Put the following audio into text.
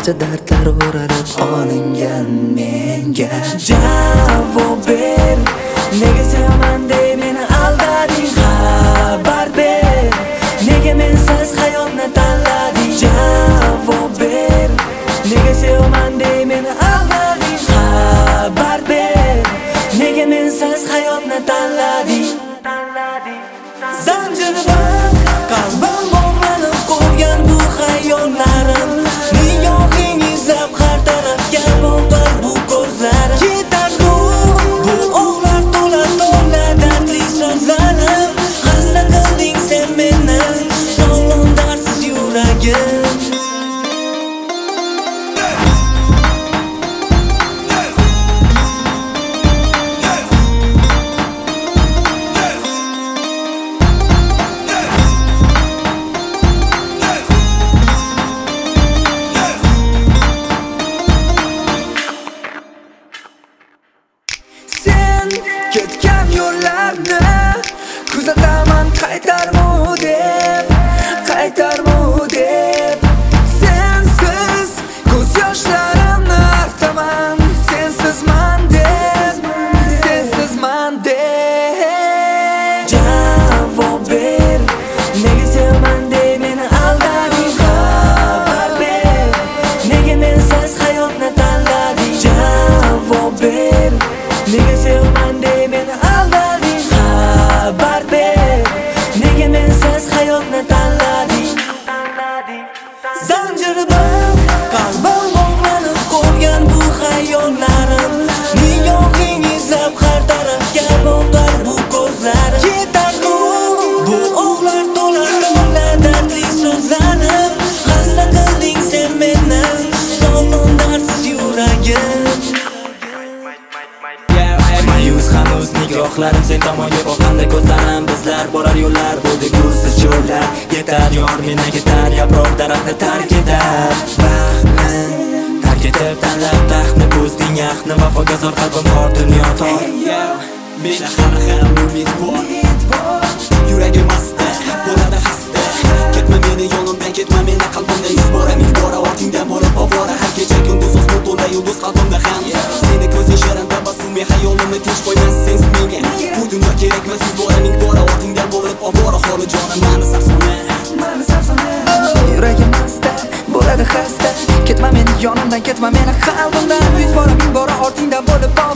barcha dardlar o'ralib olingan menga javob ber. Nega sevaman deb meni aldading? Xabar ber. Nega mensiz hayotni tanlading? Javob ber. Nega sevaman deb meni aldading? Xabar ber. Nega mensiz hayotni tanlading? Zanjirdan qalbim bog'lanib qolgan bu xayollarim, niyohing izlab har tarafga boqar bu ko'zlarim. Ketar bu o'g'lar to'la dardli so'zlarim. Xasta qilding sen meni, sog'lom dardsiz yuragim. Ketgan yo'llarni kuzataman, qaytarmu deb, qaytarmu deb. Sensiz ko'z yoshlarimni artaman, sensizman deb, sensizman deb. Javob ber. Nega sevaman deb meni aldading? Xabar ber. Nega mensiz hayotni tanlading? Javob ber. Nega sevaman deb meni aldading? Xabar ber. Nega mensiz hayotni tanlading? Zanjirdan qalbim bog'lanib qolgan bu xayollarim, niyohing izlab har tarafga boqar bu ko'zlarim. Ketar bu o'g'lar to'la dardli so'zlarim. Xasta qilding sen meni, sog'lom dardsiz yuragim. Mayus hanuz nigohlarim sen tomonga boqqanda ko'zlarim, bizlar borar yo'llar bo'ldi ko'zsiz cho'llar. Yetar yor meni ketar, yaproq daraxtni tark etar. Baxtni tark etib tanlab taxtni, po'sting yaxni, vafogazor qalbim xor dunyo tor. Meni hali ham umid bor, yuragim asta bo'ladi xasta. Ketma meni yonimdan, ketma meni qalbimda iz bora, ming bora ortingdan bo'lib ovora. Har kecha kunduz osmon to'la yulduz qalbimda ham. Seni ko'z yoshlarim tabassumga hayolimni tinch qo'ymas sensiz menga. Bu dunyo kerakmas, siz bora ming bora ortingdan bo'lib ovora. Holi jonim mani safsona, mani safsona. Yuragim asta bo'ladi xasta. Ketma meni yonimdan, ketma meni qalbimdan. Yuz bora ming bora ortingdan bo'lib